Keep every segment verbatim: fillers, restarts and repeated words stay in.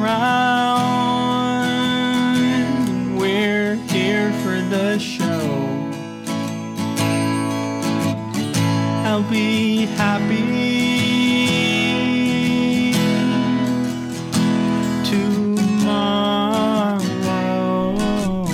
around. We're here for the show. I'll be happy tomorrow.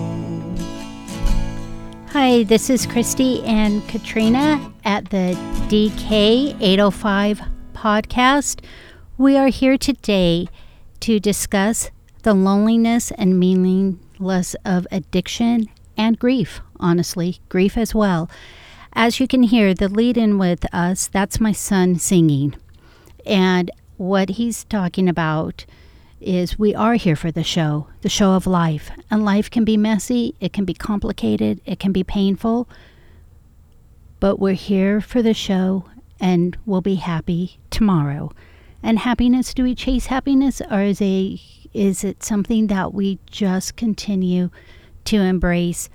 Hi, this is Christy and Katrina at the D K eight oh five podcast. We are here today to discuss the loneliness and meaninglessness of addiction and grief, honestly, grief as well. As you can hear, the lead-in with us, that's my son singing. And what he's talking about is we are here for the show, the show of life. And life can be messy, it can be complicated, it can be painful. But we're here for the show and we'll be happy tomorrow. And happiness, do we chase happiness, or is, a, is it something that we just continue to embrace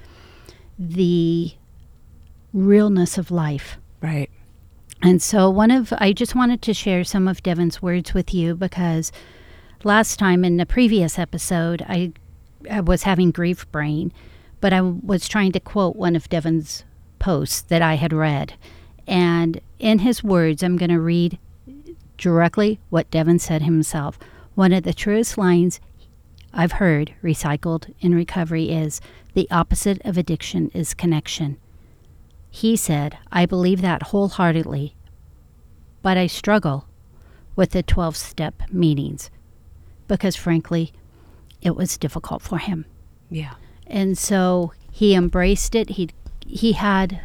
the realness of life? Right. And so one of, I just wanted to share some of Devon's words with you because last time in the previous episode, I, I was having grief brain, but I was trying to quote one of Devon's posts that I had read. And in his words, I'm going to read directly what Devon said himself. One of the truest lines I've heard recycled in recovery is, the opposite of addiction is connection. He said, I believe that wholeheartedly, but I struggle with the twelve-step meetings because, frankly, it was difficult for him. Yeah. And so he embraced it. He he had,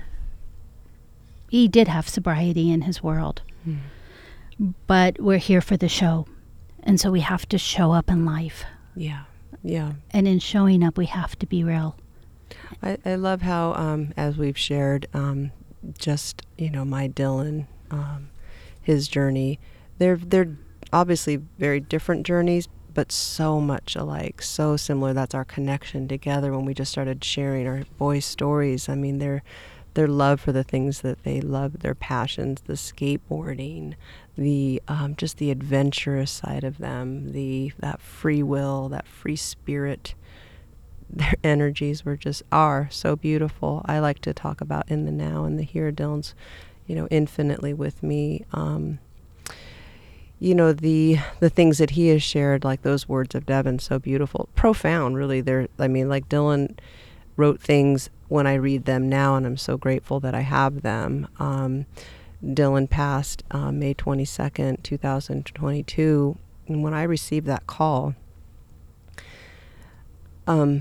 he did have sobriety in his world, mm. but we're here for the show. And so we have to show up in life. Yeah. Yeah. And in showing up, we have to be real. I, I love how, um, as we've shared, um, just, you know, my Dylan, um, his journey, they're, they're obviously very different journeys, but so much alike, so similar. That's our connection together when we just started sharing our boys' stories. I mean, their, their love for the things that they love, their passions, the skateboarding, the, um, just the adventurous side of them, the, that free will, that free spirit. Their energies were just are so beautiful. I like to talk about in the now and the here. Dylan's, you know, infinitely with me. Um, you know, the the things that he has shared, like those words of Devon, so beautiful, profound. Really, they're. I mean, like Dylan wrote things when I read them now, and I'm so grateful that I have them. Um, Dylan passed uh, May twenty-second, two thousand twenty-two, and when I received that call, Um,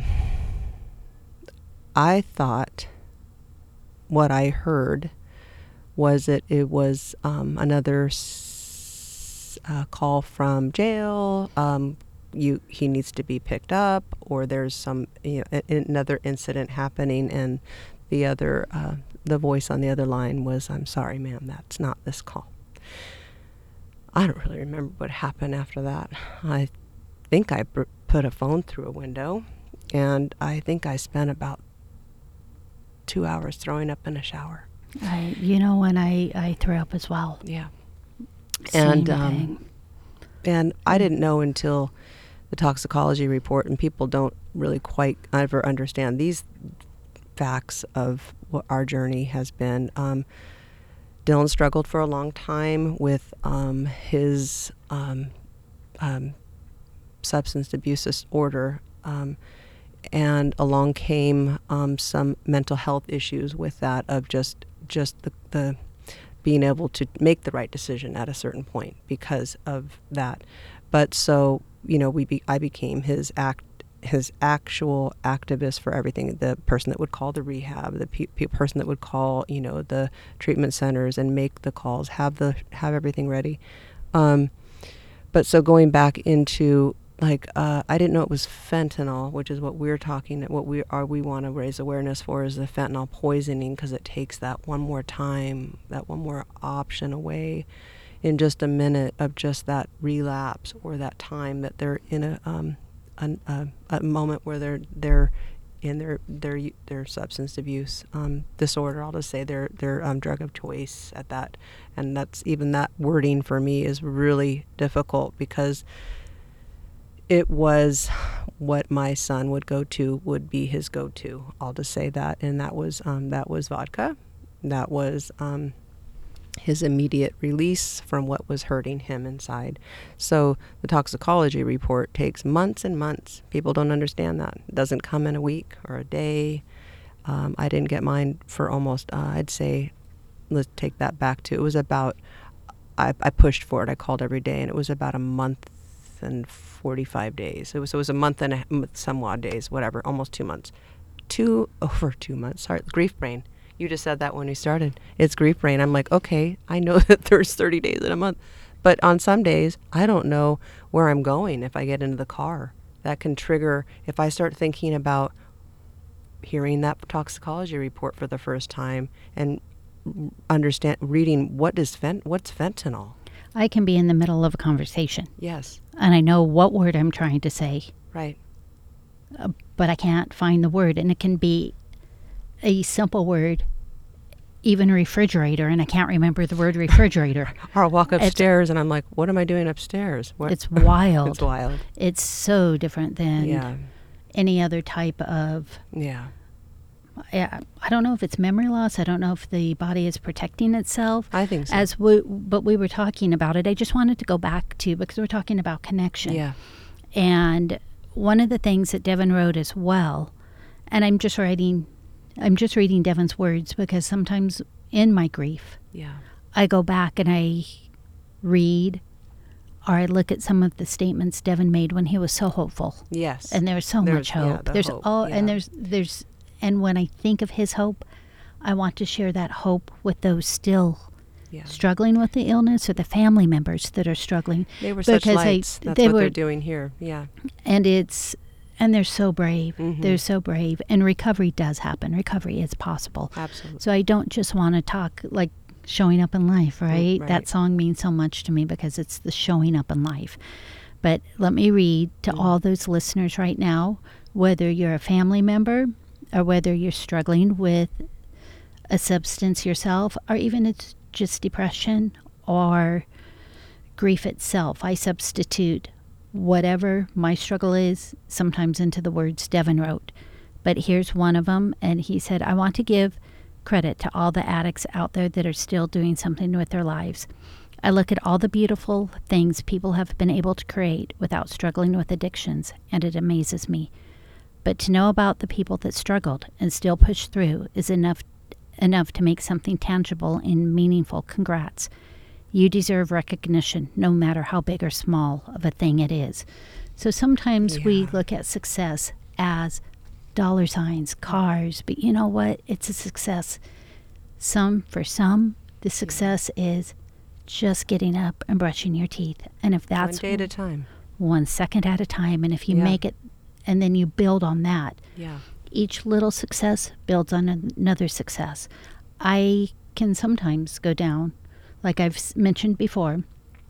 I thought what I heard was that it was um, another s- uh, call from jail. Um, you he needs to be picked up, or there's some you know, a- another incident happening, and the other uh, the voice on the other line was, "I'm sorry, ma'am, that's not this call." I don't really remember what happened after that. I think I br- put a phone through a window, and I think I spent about two hours throwing up in a shower. I, you know, when I, I threw up as well. Yeah. Same and um, thing. and I didn't know until the toxicology report, and people don't really quite ever understand these facts of what our journey has been. Um, Dylan struggled for a long time with um, his um, um, substance abuse disorder, um, and along came um, some mental health issues with that, of just just the, the being able to make the right decision at a certain point because of that. But so, you know, we be, I became his act his actual activist for everything, the person that would call the rehab, the pe- pe- person that would call, you know, the treatment centers and make the calls, have the have everything ready. Um, but so going back into like, uh, I didn't know it was fentanyl, which is what we're talking, what we are, we want to raise awareness for, is the fentanyl poisoning, because it takes that one more time, that one more option away in just a minute of just that relapse, or that time that they're in a um, an, a, a moment where they're they're in their their their substance abuse um, disorder. I'll just say their their um, drug of choice at that, and that's even that wording for me is really difficult, because it was what my son would go to, would be his go-to. I'll just say that. And that was um, that was vodka. That was um, his immediate release from what was hurting him inside. So the toxicology report takes months and months. People don't understand that. It doesn't come in a week or a day. Um, I didn't get mine for almost, uh, I'd say, let's take that back to, it was about, I, I pushed for it. I called every day, and it was about a month and forty-five days. It was, it was a month and a, some odd days, whatever, almost two months. Two, over two months, sorry, grief brain. You just said that when we started. It's grief brain. I'm like, okay, I know that there's thirty days in a month. But on some days, I don't know where I'm going if I get into the car. That can trigger, if I start thinking about hearing that toxicology report for the first time and understand, reading, what is fent- what's fentanyl? I can be in the middle of a conversation. Yes. And I know what word I'm trying to say. Right. Uh, but I can't find the word. And it can be a simple word, even refrigerator, and I can't remember the word refrigerator. Or I'll walk upstairs it's, and I'm like, what am I doing upstairs? What? It's wild. It's wild. It's so different than yeah. any other type of... Yeah. I, I don't know if it's memory loss. I don't know if the body is protecting itself. I think so. As we, but we were talking about it. I just wanted to go back to, because we're talking about connection. Yeah. And one of the things that Devin wrote as well, and I'm just writing, I'm just reading Devin's words, because sometimes in my grief, yeah, I go back and I read, or I look at some of the statements Devin made when he was so hopeful. Yes. And there's so there's, much hope. Yeah, the there's hope. all, yeah. and there's there's. And when I think of his hope, I want to share that hope with those still yeah. struggling with the illness, or the family members that are struggling. They were such because lights. I, That's they what were, they're doing here. Yeah. And it's, and they're so brave. Mm-hmm. They're so brave. And recovery does happen. Recovery is possible. Absolutely. So I don't just want to talk like showing up in life, right? right? That song means so much to me because it's the showing up in life. But let me read to mm-hmm. all those listeners right now, whether you're a family member, or whether you're struggling with a substance yourself, or even it's just depression or grief itself. I substitute whatever my struggle is sometimes into the words Devin wrote. But here's one of them, and he said, I want to give credit to all the addicts out there that are still doing something with their lives. I look at all the beautiful things people have been able to create without struggling with addictions, and it amazes me. But to know about the people that struggled and still pushed through is enough enough to make something tangible and meaningful. Congrats. You deserve recognition, no matter how big or small of a thing it is. So sometimes yeah. we look at success as dollar signs, cars, but you know what? It's a success. Some, for some, the success is just getting up and brushing your teeth. And if that's one day at a time, one second at a time, and if you yeah. make it, and then you build on that. Yeah. Each little success builds on another success. I can sometimes go down, like I've mentioned before,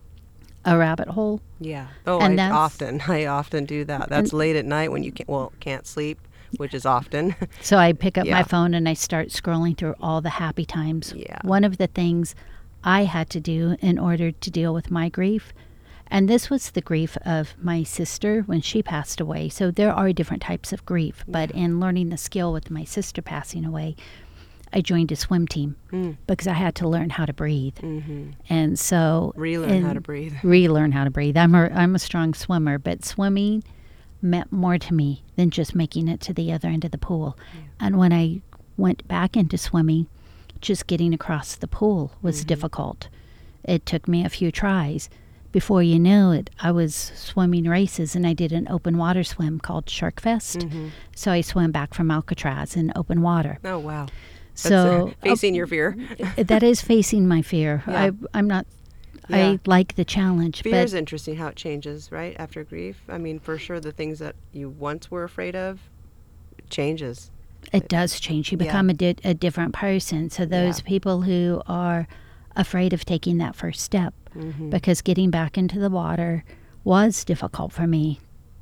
a rabbit hole. Yeah. Oh, and I often, I often do that. That's late at night when you can't, well, can't sleep, which is often. So I pick up yeah. my phone and I start scrolling through all the happy times. Yeah. One of the things I had to do in order to deal with my grief, and this was the grief of my sister when she passed away. So there are different types of grief. But yeah. in learning the skill with my sister passing away, I joined a swim team mm. because I had to learn how to breathe. Mm-hmm. And so... Relearn how to breathe. Relearn how to breathe. I'm a, I'm a strong swimmer, but swimming meant more to me than just making it to the other end of the pool. Yeah. And when I went back into swimming, just getting across the pool was mm-hmm. difficult. It took me a few tries. Before you knew it, I was swimming races, and I did an open water swim called Shark Fest. Mm-hmm. So I swam back from Alcatraz in open water. Oh, wow. So That's, uh, facing uh, your fear. That is facing my fear. Yeah. I, I'm not, yeah. I like the challenge. Fear but is interesting how it changes, right, after grief. I mean, for sure, the things that you once were afraid of, it changes. It does change. You become yeah. a, di- a different person. So those yeah. people who are afraid of taking that first step, mm-hmm. because getting back into the water was difficult for me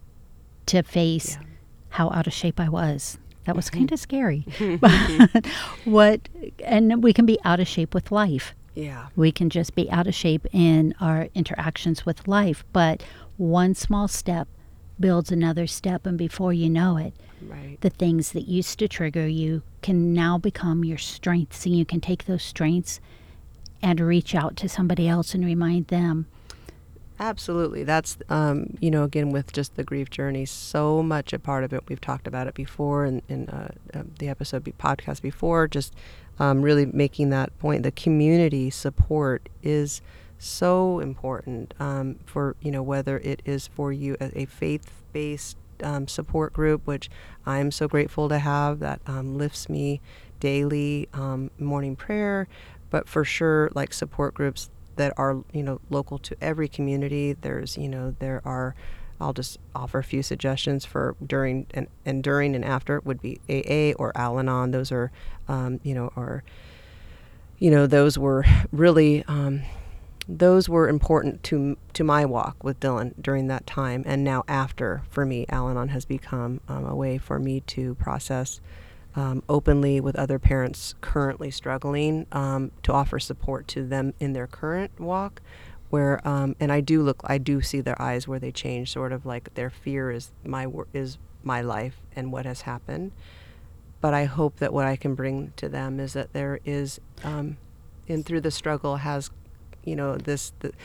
to face yeah. how out of shape I was. That was mm-hmm. kind of scary. But what, and we can be out of shape with life. Yeah. We can just be out of shape in our interactions with life. But one small step builds another step, and before you know it, Right. the things that used to trigger you can now become your strengths, and you can take those strengths and reach out to somebody else and remind them. Absolutely. That's, um, you know, again, with just the grief journey, so much a part of it. We've talked about it before in, in uh, uh, the episode, be- podcast before, just um, really making that point. The community support is so important um, for, you know, whether it is for you as a faith-based um, support group, which I'm so grateful to have, that um, lifts me daily, um, morning prayer, but for sure, like support groups that are, you know, local to every community. There's, you know, there are, I'll just offer a few suggestions for during and, and during and after would be A A or Al-Anon. Those are, um, you know, are, you know, those were really, um, those were important to to my walk with Dylan during that time. And now after, for me, Al-Anon has become um, a way for me to process Um, openly with other parents currently struggling, um, to offer support to them in their current walk, where um, and I do look, I do see their eyes where they change, sort of like their fear is my wor- is my life and what has happened. But I hope that what I can bring to them is that there is, um, and through the struggle has, you know, this the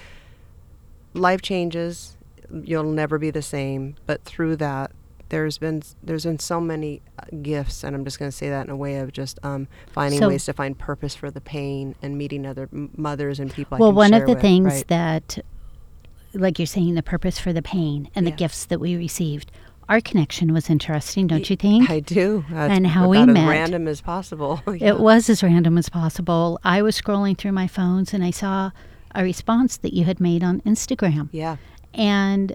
life changes. You'll never be the same, but through that, there's been there's been so many uh, gifts, and I'm just going to say that in a way of just um, finding So- ways to find purpose for the pain and meeting other m- mothers and people. Well, I can one share of the with, things right? that, like you're saying, the purpose for the pain and the Yeah. gifts that we received, our connection was interesting, don't you think? I do, That's And how we about met. as random as possible. Yeah. It was as random as possible. I was scrolling through my phones and I saw a response that you had made on Instagram. Yeah, And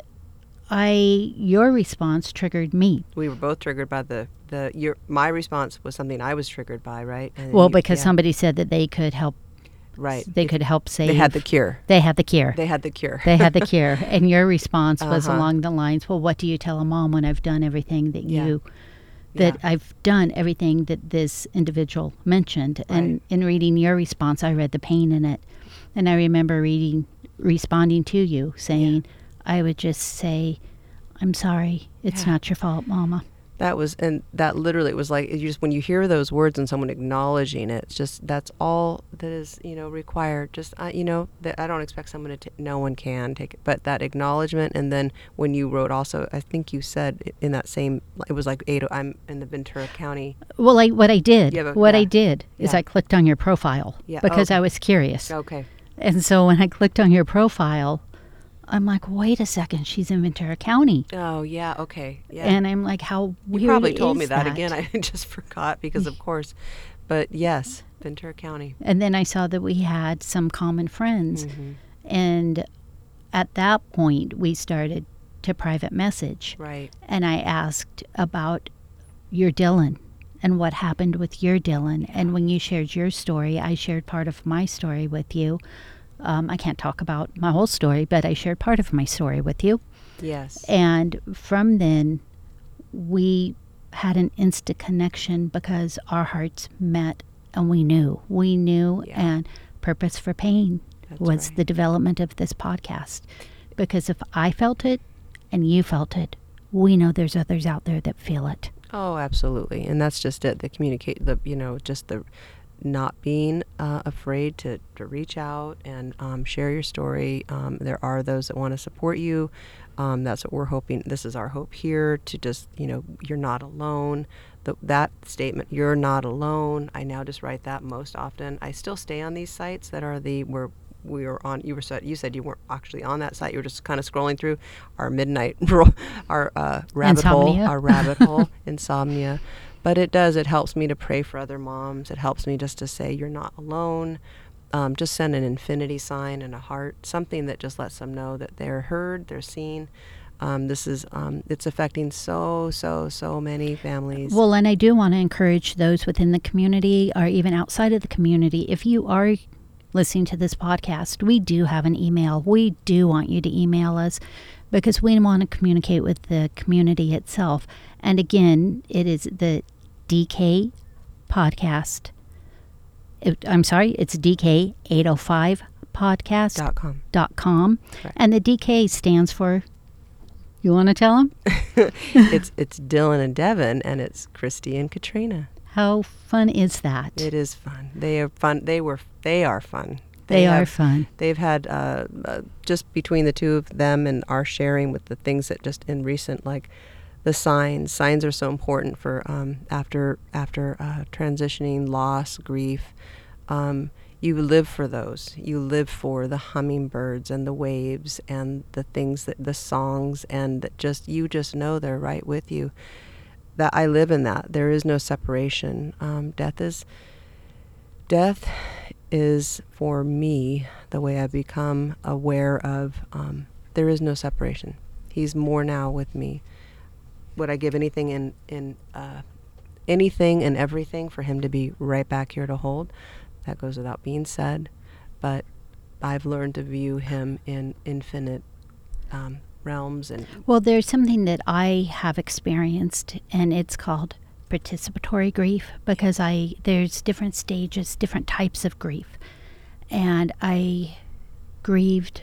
I, your response triggered me. we were both triggered by the the your my response was something I was triggered by, right? And Well, you- because yeah, somebody said that they could help, right, they could help save. they had the cure. They had the cure. They had the cure. They had the cure. And your response was Uh-huh. along the lines, well, what do you tell a mom when I've done everything that Yeah. you, that Yeah. I've done everything that this individual mentioned. And Right. in reading your response, I read the pain in it. And I remember reading, responding to you, saying, I would just say, I'm sorry. It's Yeah. not your fault, Mama. That was, and that literally, it was like, you just, when you hear those words and someone acknowledging it, it's just, that's all that is, you know, required. Just, uh, you know, that I don't expect someone to, t- no one can take it, but that acknowledgement. And then when you wrote also, I think you said i- in that same, it was like eight, I'm in the Ventura County. Well, I, what I did, Yeah, but- what I yeah. did is Yeah. I clicked on your profile Yeah, because okay. I was curious. Okay. And so when I clicked on your profile, I'm like, wait a second, she's in Ventura County. Oh, yeah. Okay. Yeah. And I'm like, how weird you probably told is me that, again. I just forgot because, of course, but yes, Ventura County. And then I saw that we had some common friends. Mhm. And at that point, we started to private message. Right. And I asked about your Dylan and what happened with your Dylan. And when you shared your story, I shared part of my story with you. Um, I can't talk about my whole story, but I shared part of my story with you. Yes. And from then, we had an instant connection because our hearts met and we knew. We knew, Yeah. and Purpose for Pain That's was right. the development of this podcast. Because if I felt it and you felt it, we know there's others out there that feel it. Oh, absolutely. And that's just it. The communicate, the, you know, just the not being uh, afraid to, to reach out and um, share your story. Um, there are those that want to support you. Um, that's what we're hoping. This is our hope here, to just, you know, you're not alone. The, that statement, you're not alone. I now just write that most often. I still stay on these sites that are the, where we were on, you were said, you said you weren't actually on that site. You were just kind of scrolling through our midnight, our uh, rabbit Insomnia. hole, our rabbit hole, insomnia. But it does, it helps me to pray for other moms. It helps me just to say, you're not alone. Um, just send an infinity sign and a heart, something that just lets them know that they're heard, they're seen. Um, this is, um, it's affecting so, so, so many families. Well, and I do want to encourage those within the community or even outside of the community. If you are listening to this podcast, we do have an email. We do want you to email us because we want to communicate with the community itself. And again, it is the D K podcast. It, I'm sorry, it's D K eight oh five podcast dot com. dot com. Correct. And the D K stands for You want to tell them? it's it's Dylan and Devin, and it's Christy and Katrina. How fun is that? It is fun. They are fun. They were. They are fun. They, they are have, fun. They've had uh, uh, just between the two of them and our sharing with the things that just in recent, like the signs. Signs are so important for um, after after uh, transitioning, loss, grief. Um, you live for those. You live for the hummingbirds and the waves and the things that the songs and that just you just know they're right with you. That I live in that. There is no separation. Um, death is death is for me the way I become aware of. Um, there is no separation. He's more now with me. Would I give anything in in uh, anything and everything for him to be right back here to hold? That goes without being said. But I've learned to view him in infinite um, realms. And well, there's something that I have experienced, and it's called participatory grief, because I there's different stages, different types of grief. And I grieved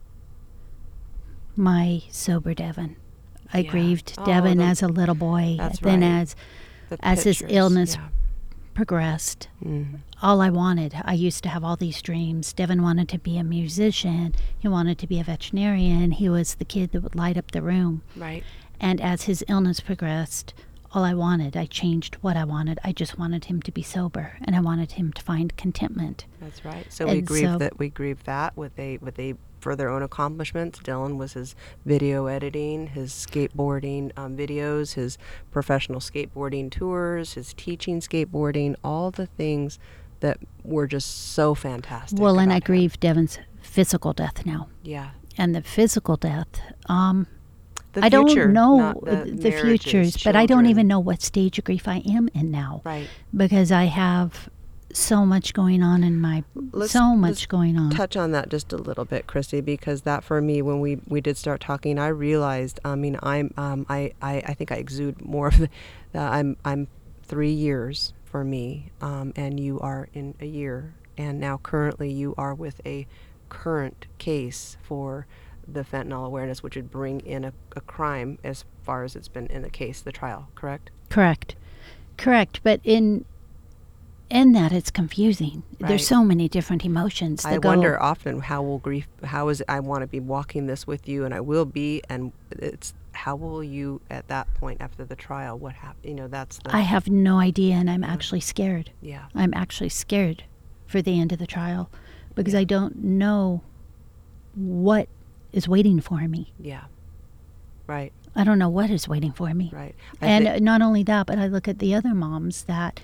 my sober Devin. I Yeah. grieved Oh, Devin the- as a little boy. that's Then right. as the as his pictures, illness yeah. progressed, Mhm. all I wanted, I used to have all these dreams. Devin wanted to be a musician. He wanted to be a veterinarian. He was the kid that would light up the room. Right. And as his illness progressed, all I wanted, I changed what I wanted. I just wanted him to be sober, and I wanted him to find contentment. That's right. So we And grieve so- that we grieve that with a with a for their own accomplishments. Dylan was his video editing, his skateboarding um, videos, his professional skateboarding tours, his teaching skateboarding, all the things that were just so fantastic. Well, and I about him. grieve Devin's physical death now. Yeah. And the physical death, um, The I future, don't know not the, the, marriages, futures, but I don't children. even know what stage of grief I am in now. Right. Because I have so much going on in my, Let's- so much let's going on. Touch on that just a little bit, Christy, because that for me, when we, we did start talking, I realized. I mean, I'm um, I, I I think I exude more of the. Uh, I'm I'm three years for me, um, and you are in a year, and now currently you are with a current case for the fentanyl awareness, which would bring in a, a crime as far as it's been in the case, the trial. Correct. Correct. Correct. But in in that, it's confusing. Right. There's so many different emotions that I go. wonder often how will grief, how is it, I want to be walking this with you, and I will be, and it's how will you at that point after the trial, what happened, you know, that's the, I have no idea, and I'm actually scared. yeah, I'm actually scared for the end of the trial because I don't know what is waiting for me. yeah, right, I don't know what is waiting for me. right. I And thi- not only that, but I look at the other moms that,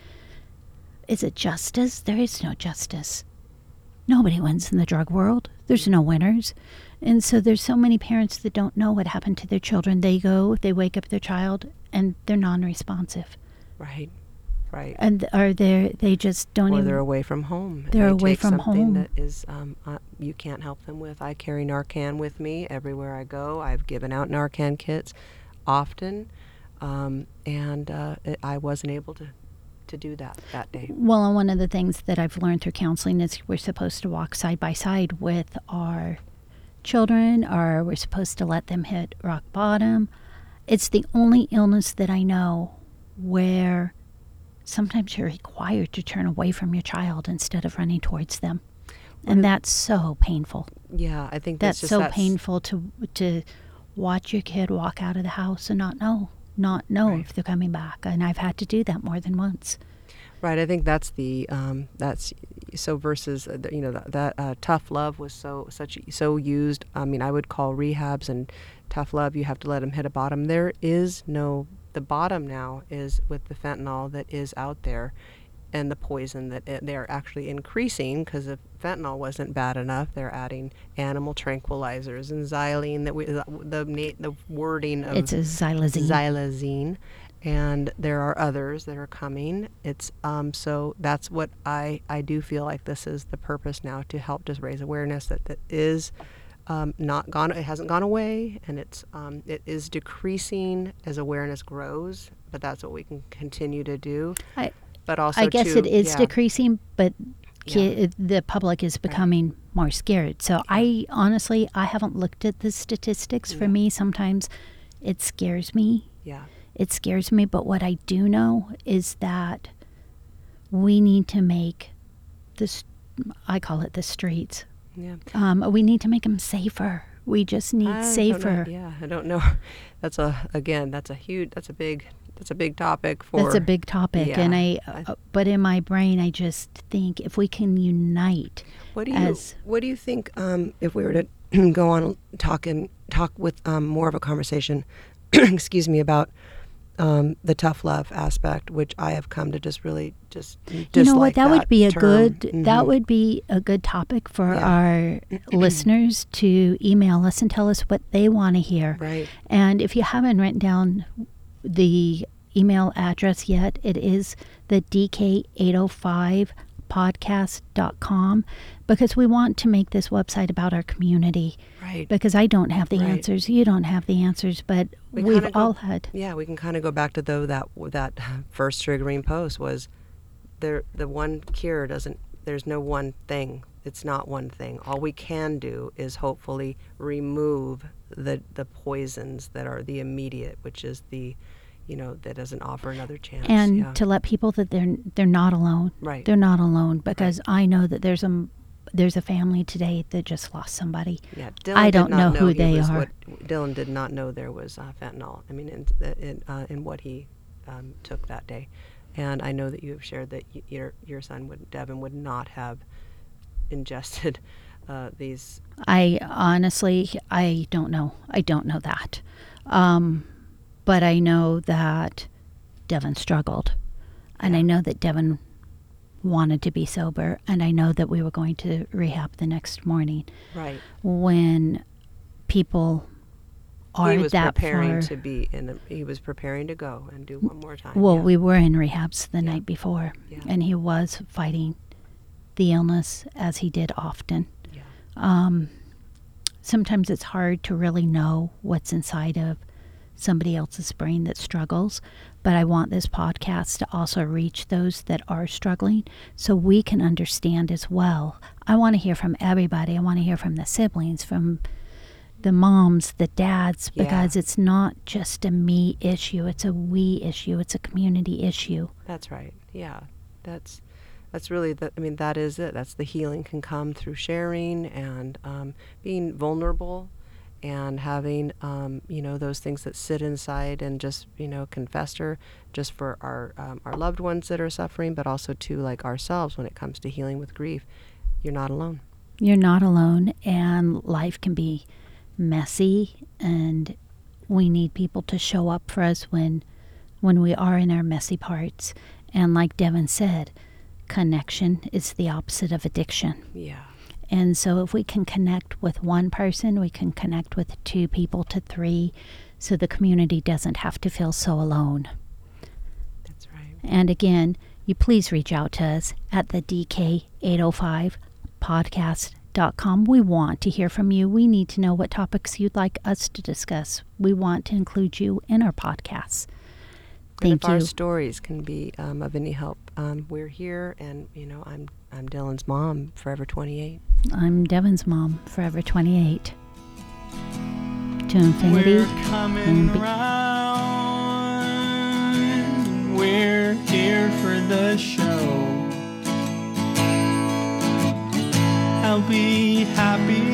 is it justice? There is no justice. Nobody wins in the drug world. There's no winners. And so there's so many parents that don't know what happened to their children. They go, they wake up their child, and they're non-responsive. right, right. And are they, they just don't Or even... they're away from home. and They're they away take from something home. that is um, uh, you can't help them with. I carry Narcan with me everywhere I go. I've given out Narcan kits often, um, and uh, it, I wasn't able to, to do that that day. Well, and one of the things that I've learned through counseling is we're supposed to walk side by side with our children, or we're supposed to let them hit rock bottom. It's the only illness that I know where sometimes you're required to turn away from your child instead of running towards them. And is- that's so painful. Yeah, I think That's that's just so that's, painful to to watch your kid walk out of the house and not know, not know Right. if they're coming back. And I've had to do that more than once. Right, I think that's the um, that's so versus uh, the- you know that, that uh, tough love was so such so used. I mean, I would call rehabs and tough love. You have to let them hit a bottom. There is no the bottom now is with the fentanyl that is out there, and the poison that it, they're actually increasing because if fentanyl wasn't bad enough, they're adding animal tranquilizers and xylene. That we the the, na- the wording of It's a xylazine. xylazine, and there are others that are coming. It's um, so that's what I I do feel like this is the purpose now, to help just raise awareness that that is um, not gone. It hasn't gone away, and it's um, it is decreasing as awareness grows. But that's what we can continue to do. I, But also, I guess to, it is yeah, decreasing, but Yeah. ki- the public is becoming more scared. So I honestly, I haven't looked at the statistics. For Yeah. me, sometimes It scares me. Yeah. It scares me, but what I do know is that we need to make this, I call it the streets. Yeah. Um, we need to make them safer. We just need I don't know. safer. Yeah, I don't know. That's a again. That's a huge. That's a big. That's a big topic for. That's a big topic, Yeah. and I. I- Uh, but in my brain, I just think if we can unite, What do you as What do you think? Um, if we were to go on and talk and talk with um, more of a conversation, excuse me, about um, the tough love aspect, which I have come to just really just dislike. you know what, that, would be a term. good. Mhm. That would be a good topic for Yeah. our listeners to email us and tell us what they want to hear. Right. And if you haven't written down the email address yet, it is the D K eight oh five podcast dot com, because we want to make this website about our community, Right. because I don't have the Right. answers, you don't have the answers, but We we've kinda go- all had. Yeah, we can kind of go back to though that that first triggering post was there. The one cure doesn't. There's no one thing. It's not one thing. All we can do is hopefully remove the the poisons that are the immediate, which is the, you know, that doesn't offer another chance. And yeah. to let people that they're they're not alone. Right. They're not alone, because I know that there's a there's a family today that just lost somebody. Yeah, Dylan I did don't not know who he they was are. What, Dylan did not know there was uh, fentanyl. I mean, in in, uh, in what he um, took that day, and I know that you have shared that y- your your son would Devin would not have ingested uh, these. I honestly, I don't know. I don't know that. Um, but I know that Devin struggled. And I Yeah. know that Devin wanted to be sober. And I know that we were going to rehab the next morning. Right. When people are He was that preparing far. to be in. A, he was preparing to go and do one more time. Well, yeah. we were in rehabs the Yeah. night before. Yeah. And he was fighting the illness, as he did often. Yeah. Um, sometimes it's hard to really know what's inside of somebody else's brain that struggles, but I want this podcast to also reach those that are struggling so we can understand as well. I want to hear from everybody. I want to hear from the siblings, from the moms, the dads, Yeah. because it's not just a me issue, it's a we issue, it's a community issue. That's right. Yeah, that's that's really the. I mean, that is it. That's the healing can come through sharing and um, being vulnerable, and having um, you know, those things that sit inside and just, you know, confess her just for our um, our loved ones that are suffering, but also to like ourselves when it comes to healing with grief. You're not alone. You're not alone, and life can be messy, and we need people to show up for us when when we are in our messy parts. And like Devin said, connection is the opposite of addiction. Yeah. And so if we can connect with one person, we can connect with two people to three, so the community doesn't have to feel so alone. That's right. And again, you please reach out to us at the D K eight oh five podcast dot com. We want to hear from you. We need to know what topics you'd like us to discuss. We want to include you in our podcasts. And Thank if our you. stories can be um, of any help, um, we're here. And you know, I'm I'm Dylan's mom, forever twenty-eight. I'm Devin's mom, forever twenty-eight. To infinity. We're coming and be- around. We're here for the show. I'll be happy